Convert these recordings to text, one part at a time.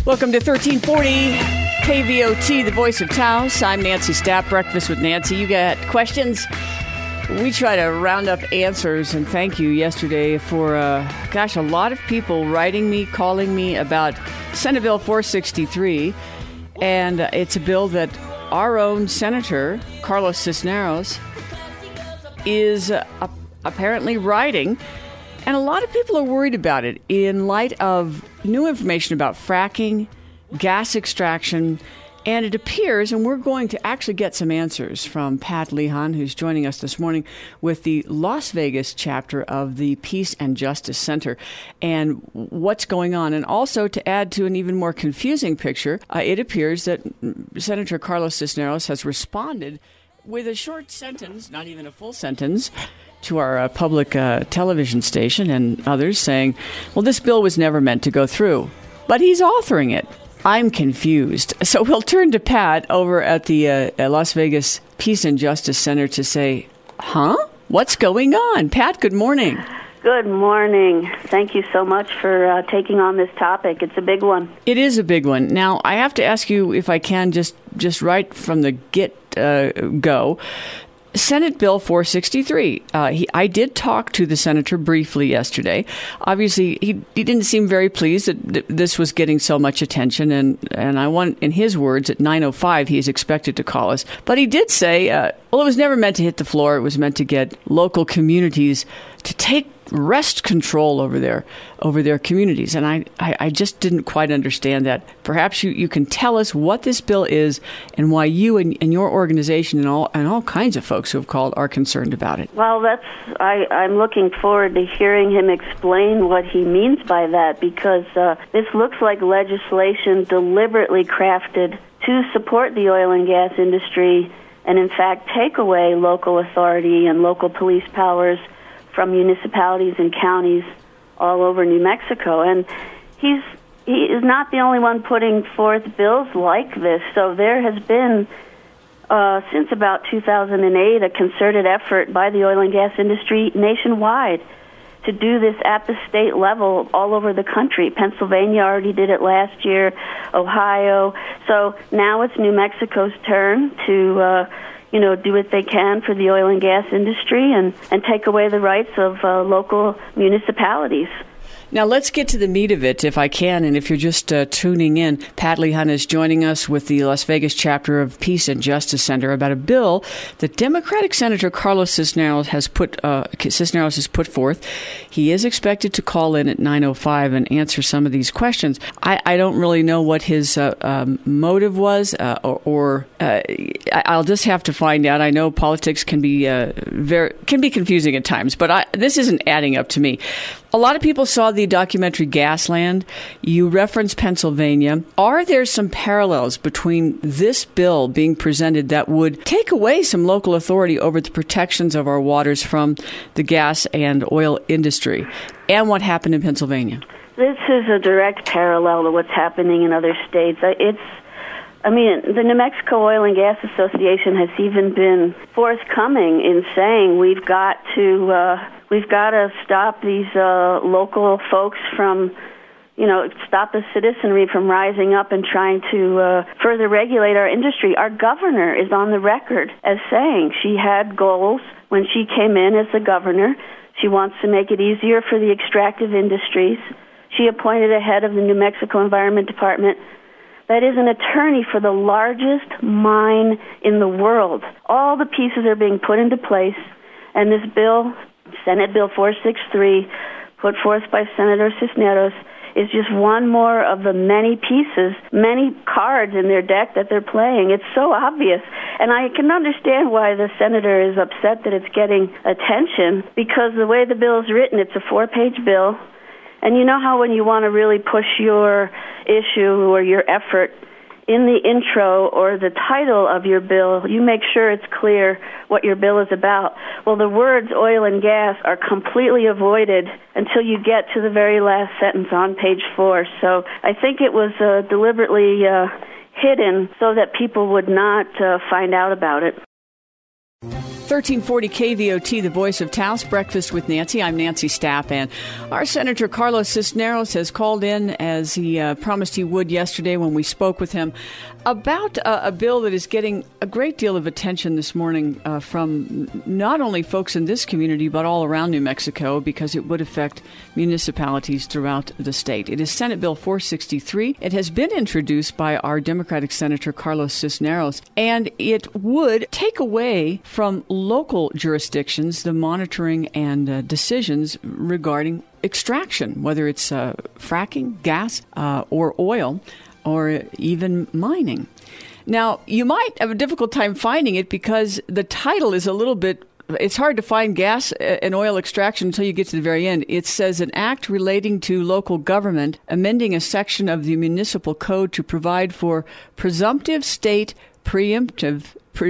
Welcome to 1340 KVOT, the voice of Taos. I'm Nancy Stapp, Breakfast with Nancy. You got questions? We try to round up answers, and thank you yesterday for, a lot of people writing me, calling me about Senate Bill 463, and it's a bill that our own Senator, Carlos Cisneros, is apparently writing. And a lot of people are worried about it in light of new information about fracking, gas extraction, and it appears, and we're going to actually get some answers from Pat Lehan, who's joining us this morning with the Las Vegas chapter of the Peace and Justice Center, and what's going on. And also, to add to an even more confusing picture, it appears that Senator Carlos Cisneros has responded with a short sentence, not even a full sentence, to our public television station and others saying, well, this bill was never meant to go through, but he's authoring it. I'm confused. So we'll turn to Pat over at the Las Vegas Peace and Justice Center to say, what's going on? Pat, good morning. Good morning. Thank you so much for taking on this topic. It's a big one. It is a big one. Now, I have to ask you, if I can, just right from the get-go, Senate Bill 463. I did talk to the senator briefly yesterday. Obviously, he didn't seem very pleased that this was getting so much attention. And I want, in his words, at 9:05, he is expected to call us. But he did say, it was never meant to hit the floor. It was meant to get local communities to take wrest control over their communities. And I just didn't quite understand that. Perhaps you can tell us what this bill is and why you and your organization and all kinds of folks who have called are concerned about it. Well, I'm looking forward to hearing him explain what he means by that, because this looks like legislation deliberately crafted to support the oil and gas industry and, in fact, take away local authority and local police powers from municipalities and counties all over New Mexico. And he is not the only one putting forth bills like this. So there has been, since about 2008, a concerted effort by the oil and gas industry nationwide to do this at the state level all over the country. Pennsylvania already did it last year, Ohio. So now it's New Mexico's turn to do what they can for the oil and gas industry and take away the rights of local municipalities. Now, let's get to the meat of it, if I can. And if you're just tuning in, Pat Lehan is joining us with the Las Vegas chapter of Peace and Justice Center about a bill that Democratic Senator Carlos Cisneros has put forth. He is expected to call in at 9:05 and answer some of these questions. I don't really know what his motive was, or I'll just have to find out. I know politics can be confusing at times, but this isn't adding up to me. A lot of people saw the documentary Gasland. You referenced Pennsylvania. Are there some parallels between this bill being presented that would take away some local authority over the protections of our waters from the gas and oil industry and what happened in Pennsylvania? This is a direct parallel to what's happening in other states. The New Mexico Oil and Gas Association has even been forthcoming in saying we've got to stop these local folks from, stop the citizenry from rising up and trying to further regulate our industry. Our governor is on the record as saying she had goals when she came in as the governor. She wants to make it easier for the extractive industries. She appointed a head of the New Mexico Environment Department that is an attorney for the largest mine in the world. All the pieces are being put into place, and this bill, Senate Bill 463, put forth by Senator Cisneros, is just one more of the many pieces, many cards in their deck that they're playing. It's so obvious. And I can understand why the senator is upset that it's getting attention, because the way the bill is written, it's a 4-page bill. And you know how when you want to really push your issue or your effort, in the intro or the title of your bill, you make sure it's clear what your bill is about. Well, the words oil and gas are completely avoided until you get to the very last sentence on page 4. So I think it was deliberately hidden so that people would not find out about it. 1340 KVOT, the voice of Taos, Breakfast with Nancy. I'm Nancy Stapp, and our Senator Carlos Cisneros has called in, as he promised he would yesterday when we spoke with him, about a bill that is getting a great deal of attention this morning from not only folks in this community, but all around New Mexico, because it would affect municipalities throughout the state. It is Senate Bill 463. It has been introduced by our Democratic Senator Carlos Cisneros, and it would take away from local jurisdictions the monitoring and decisions regarding extraction, whether it's fracking, gas, or oil, or even mining. Now, you might have a difficult time finding it because the title is a little bit, it's hard to find gas and oil extraction until you get to the very end. It says an act relating to local government, amending a section of the municipal code to provide for presumptive state preemption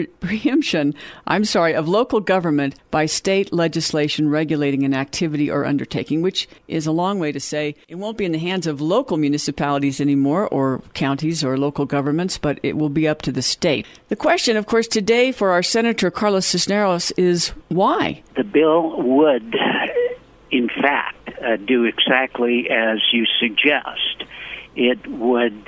of local government by state legislation regulating an activity or undertaking, which is a long way to say it won't be in the hands of local municipalities anymore, or counties or local governments, but it will be up to the state. The question, of course, today for our Senator Carlos Cisneros is why? The bill would, in fact, do exactly as you suggest. It would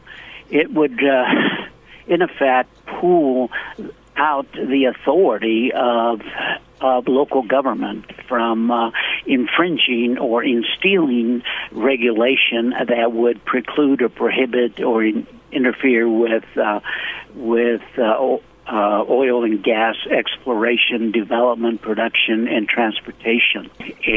in effect, pull out the authority of local government from infringing or instilling regulation that would preclude or prohibit or interfere with oil and gas exploration, development, production, and transportation,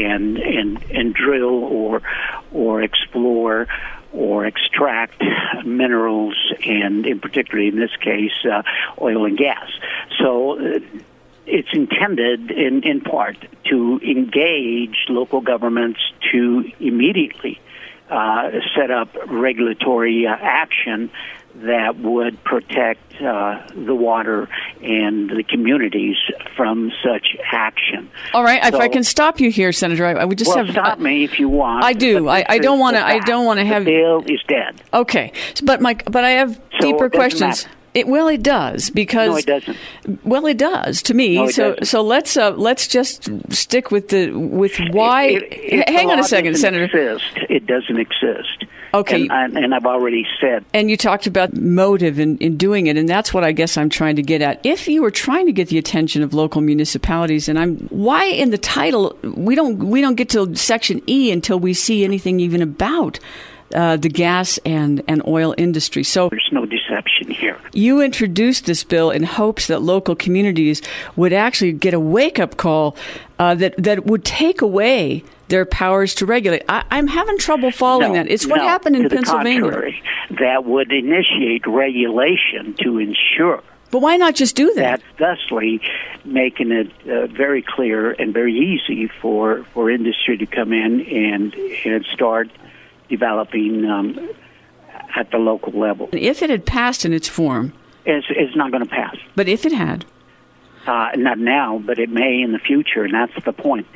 and drill or explore or extract minerals, and in particular in this case, oil and gas. So it's intended in part to engage local governments to immediately set up regulatory action that would protect the water and the communities from such action. All right, so, if I can stop you here, Senator, I would just stop me if you want. I do. I don't want to. I don't want to have. The bill is dead. Okay, but I have deeper questions. It does, because no, it doesn't. Well, it does to me. No, it doesn't. So let's just stick with why. Hang on a second, Senator. It doesn't exist. Okay, and I've already said. And you talked about motive in doing it, and that's what I guess I'm trying to get at. If you were trying to get the attention of local municipalities, and why in the title we don't get to Section E until we see anything even about the gas and oil industry. So there's no deception here. You introduced this bill in hopes that local communities would actually get a wake-up call that would take away their powers to regulate. I'm having trouble following that. It's what happened in Pennsylvania. To the contrary, that would initiate regulation to ensure. But why not just do that? Thusly making it very clear and very easy for industry to come in and start developing at the local level. If it had passed in its form. It's not going to pass. But if it had? Not now, but it may in the future, and that's the point.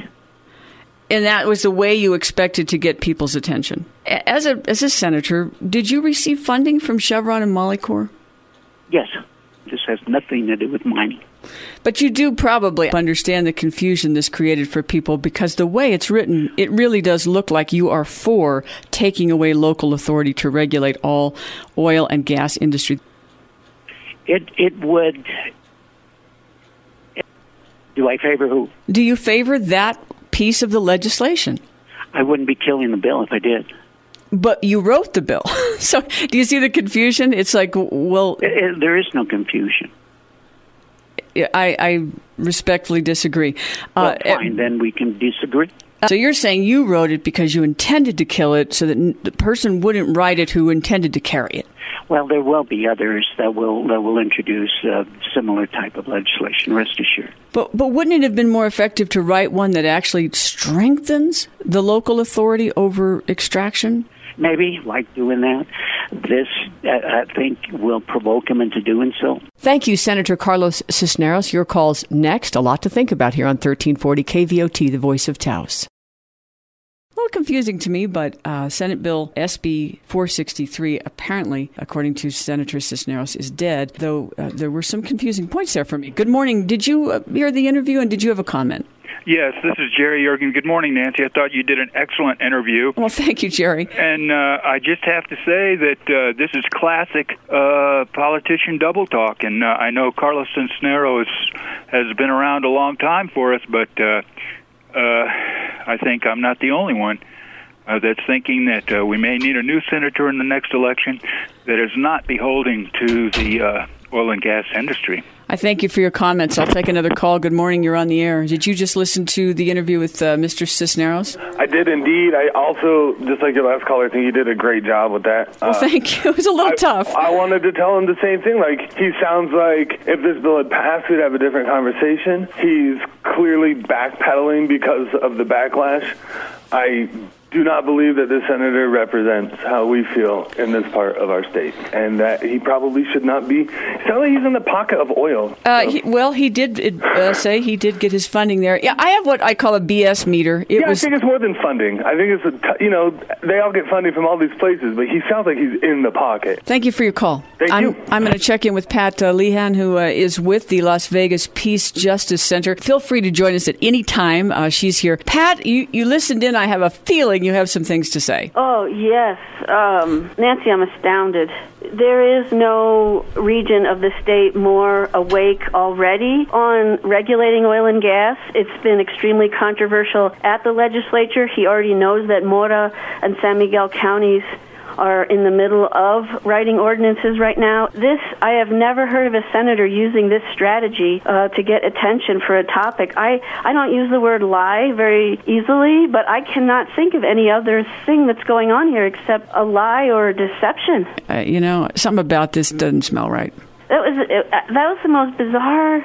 And that was the way you expected to get people's attention. As a senator, did you receive funding from Chevron and Molycorp? Yes. This has nothing to do with mining. But you do probably understand the confusion this created for people, because the way it's written, it really does look like you are for taking away local authority to regulate all oil and gas industry. It would. Do I favor who? Do you favor that piece of the legislation? I wouldn't be killing the bill if I did. But you wrote the bill. So do you see the confusion? It's like, well... There is no confusion. I respectfully disagree. Well, fine, then we can disagree. So you're saying you wrote it because you intended to kill it so that the person wouldn't write it who intended to carry it. Well, there will be others that will introduce similar type of legislation, rest assured. But wouldn't it have been more effective to write one that actually strengthens the local authority over extraction? Maybe, like doing that. This, I think, will provoke him into doing so. Thank you, Senator Carlos Cisneros. Your call's next. A lot to think about here on 1340 KVOT, the voice of Taos. little confusing to me, but Senate Bill SB 463 apparently, according to Senator Cisneros, is dead, though there were some confusing points there for me. Good morning. Did you hear the interview, and did you have a comment? Yes, this is Jerry Yergin. Good morning, Nancy. I thought you did an excellent interview. Well, thank you, Jerry. And I just have to say that this is classic politician double talk. And I know Carlos Cisneros has been around a long time for us, but I think I'm not the only one that's thinking that we may need a new senator in the next election that is not beholden to the oil and gas industry. I thank you for your comments. I'll take another call. Good morning. You're on the air. Did you just listen to the interview with Mr. Cisneros? I did indeed. I also, just like your last caller, I think you did a great job with that. Well, thank you. It was a little tough. I wanted to tell him the same thing. Like, he sounds like if this bill had passed, we'd have a different conversation. He's clearly backpedaling because of the backlash. I do not believe that this senator represents how we feel in this part of our state, and that he probably should not be. It sounds like he's in the pocket of oil. He did say he did get his funding there. Yeah, I have what I call a BS meter. I think it's more than funding. I think it's they all get funding from all these places, but he sounds like he's in the pocket. Thank you for your call. Thank you. I'm going to check in with Pat Lehan, who is with the Las Vegas Peace Justice Center. Feel free to join us at any time. She's here. Pat, you listened in. I have a feeling you have some things to say. Oh, yes. Nancy, I'm astounded. There is no region of the state more awake already on regulating oil and gas. It's been extremely controversial at the legislature. He already knows that Mora and San Miguel counties are in the middle of writing ordinances right now. I have never heard of a senator using this strategy to get attention for a topic. I don't use the word lie very easily, but I cannot think of any other thing that's going on here except a lie or a deception. Something about this doesn't smell right. That was the most bizarre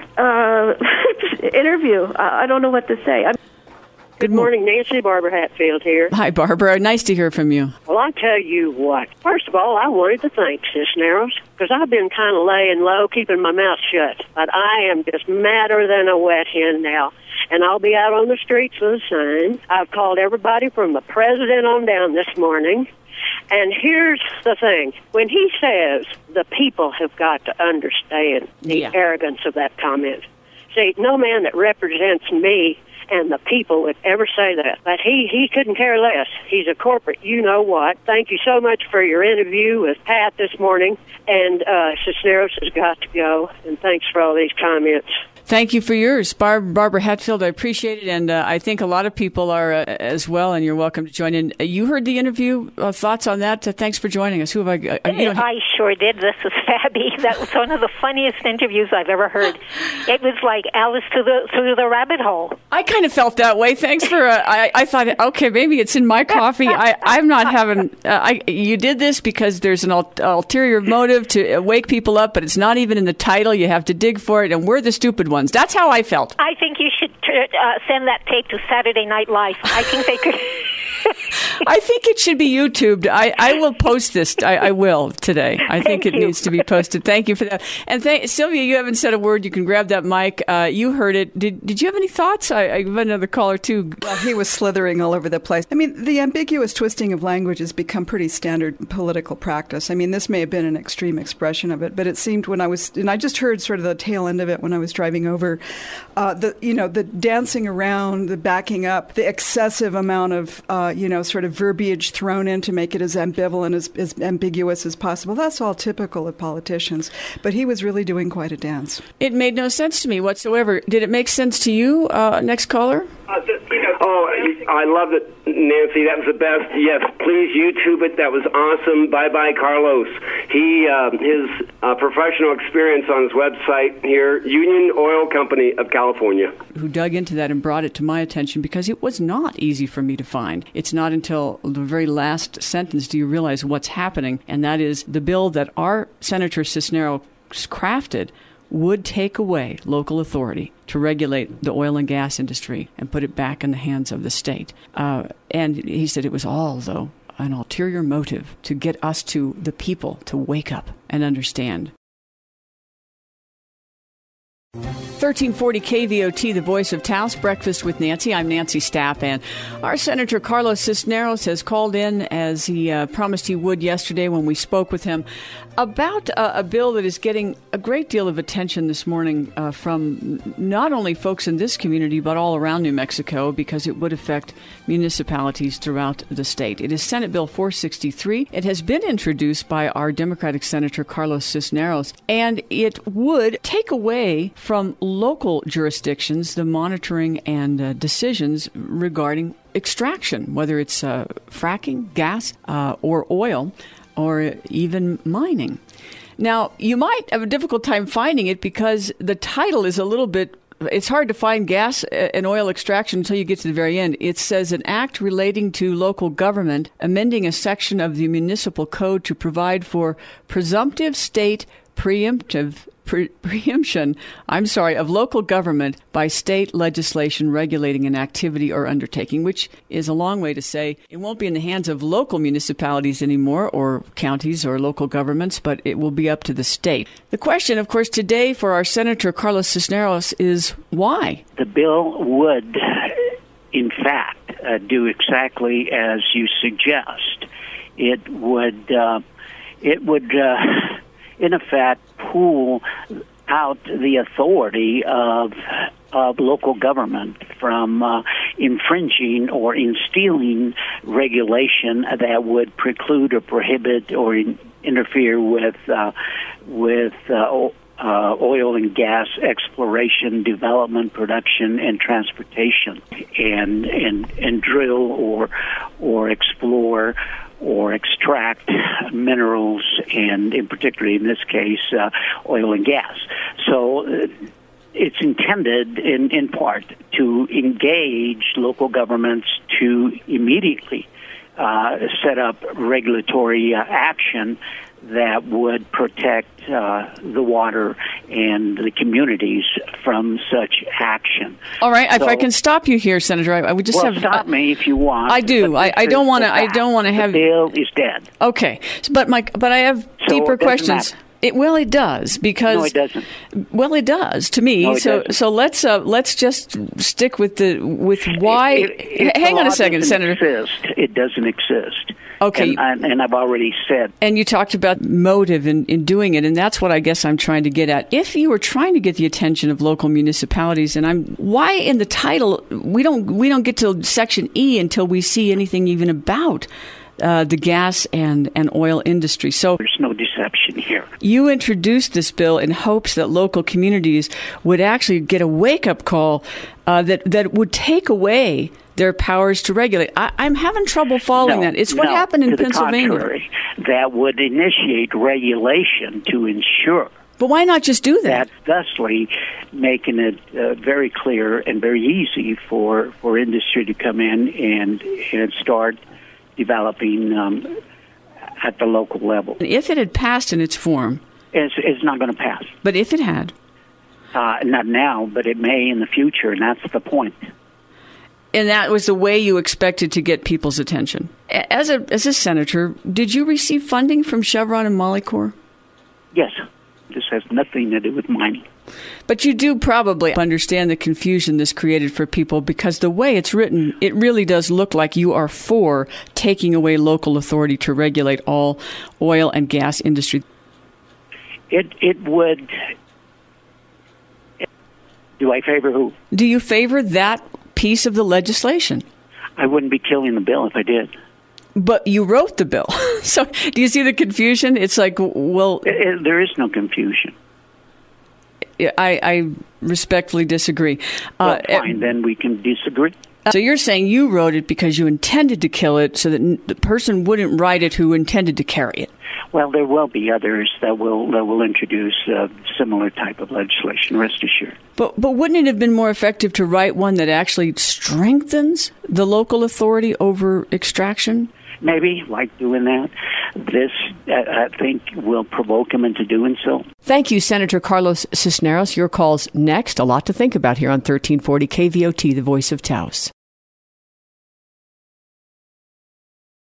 interview. I don't know what to say. Good morning, Nancy. Barbara Hatfield here. Hi, Barbara. Nice to hear from you. Well, I tell you what. First of all, I wanted to thank Cisneros because I've been kind of laying low, keeping my mouth shut. But I am just madder than a wet hen now. And I'll be out on the streets with a sign. I've called everybody from the president on down this morning. And here's the thing. When he says the people have got to understand the arrogance of that comment. See, no man that represents me and the people would ever say that. But he couldn't care less. He's a corporate you-know-what. Thank you so much for your interview with Pat this morning. And Cisneros has got to go. And thanks for all these comments. Thank you for yours, Barbara Hatfield. I appreciate it, and I think a lot of people are as well, and you're welcome to join in. You heard the interview. Thoughts on that? Thanks for joining us. Who have I? I sure did. This is Fabby. That was one of the funniest interviews I've ever heard. It was like Alice through the rabbit hole. I kind of felt that way. Thanks for. I thought, okay, maybe it's in my coffee. I'm not having. You did this because there's an ulterior motive to wake people up, but it's not even in the title. You have to dig for it, and we're the stupid ones. That's how I felt. I think you should send that tape to Saturday Night Live. I think they could. I think it should be YouTubed. I will post this. I will today. I think it needs to be posted. Thank you for that. And Sylvia, you haven't said a word. You can grab that mic. You heard it. Did you have any thoughts? I have another caller, too. Well, he was slithering all over the place. I mean, the ambiguous twisting of language has become pretty standard political practice. I mean, this may have been an extreme expression of it, but it seemed and I just heard sort of the tail end of it when I was driving over, the dancing around, the backing up, the excessive amount of, sort of verbiage thrown in to make it as ambivalent, as ambiguous as possible. That's all typical of politicians. But he was really doing quite a dance. It made no sense to me whatsoever. Did it make sense to you? Next caller? I love it, Nancy. That was the best. Yes, please YouTube it. That was awesome. Bye-bye, Carlos. His professional experience on his website here, Union Oil Company of California. Who dug into that and brought it to my attention because it was not easy for me to find. It's not until the very last sentence do you realize what's happening, and that is the bill that our Senator Cisneros crafted would take away local authority to regulate the oil and gas industry and put it back in the hands of the state. And he said it was all, though, an ulterior motive to get us to the people to wake up and understand. 1340 KVOT, the voice of Taos, Breakfast with Nancy. I'm Nancy Stapp, and our Senator Carlos Cisneros has called in, as he promised he would yesterday when we spoke with him, about a bill that is getting a great deal of attention this morning from not only folks in this community, but all around New Mexico, because it would affect municipalities throughout the state. It is Senate Bill 463. It has been introduced by our Democratic Senator Carlos Cisneros, and it would take away from local jurisdictions the monitoring and decisions regarding extraction, whether it's fracking, gas, or oil, or even mining. Now, you might have a difficult time finding it because the title is a little bit, it's hard to find gas and oil extraction until you get to the very end. It says an act relating to local government, amending a section of the municipal code to provide for presumptive state preemption of local government by state legislation regulating an activity or undertaking, which is a long way to say it won't be in the hands of local municipalities anymore, or counties or local governments, but it will be up to the state. The question, of course, today for our Senator Carlos Cisneros is why? The bill would, in fact, do exactly as you suggest. It would in effect, pull out the authority of local government from infringing or instilling regulation that would preclude or prohibit or interfere with oil and gas exploration, development, production, and transportation, and drill or explore or extract minerals, and in particular, in this case, oil and gas. So it's intended, in part, to engage local governments to immediately set up regulatory action that would protect the water and the communities from such action. All right, so, if I can stop you here, Senator, I would just have stop me if you want. I do. I don't want to. I don't want to have. The bill is dead. Okay, but I have deeper questions. It does, because no, it doesn't. Well, it does to me. No, so let's just stick with why. Hang on a second, Senator. It doesn't exist. Okay, and I've already said. And you talked about motive in doing it, and that's what I guess I'm trying to get at. If you were trying to get the attention of local municipalities, why in the title we don't get to Section E until we see anything even about the gas and oil industry. So there's no deception here. You introduced this bill in hopes that local communities would actually get a wake-up call that would take away their powers to regulate. I'm having trouble following that. It's what happened in Pennsylvania. The contrary, that would initiate regulation to ensure. But why not just do that? Thusly making it very clear and very easy for industry to come in and start developing at the local level. If it had passed in its form. It's not going to pass. But if it had? Not now, but it may in the future, and that's the point. And that was the way you expected to get people's attention. As a senator, did you receive funding from Chevron and Molycorp? Yes. This has nothing to do with mining. But you do probably understand the confusion this created for people, because the way it's written, it really does look like you are for taking away local authority to regulate all oil and gas industry. It would. Do I favor who? Do you favor that piece of the legislation? I wouldn't be killing the bill if I did. But you wrote the bill. So do you see the confusion? It's like, well... There is no confusion. I respectfully disagree. Well, fine, then we can disagree. So you're saying you wrote it because you intended to kill it so that the person wouldn't write it who intended to carry it. Well, there will be others that will introduce similar type of legislation, rest assured. But wouldn't it have been more effective to write one that actually strengthens the local authority over extraction? Maybe, like doing that. This, I think, will provoke him into doing so. Thank you, Senator Carlos Cisneros. Your call's next. A lot to think about here on 1340 KVOT, the voice of Taos.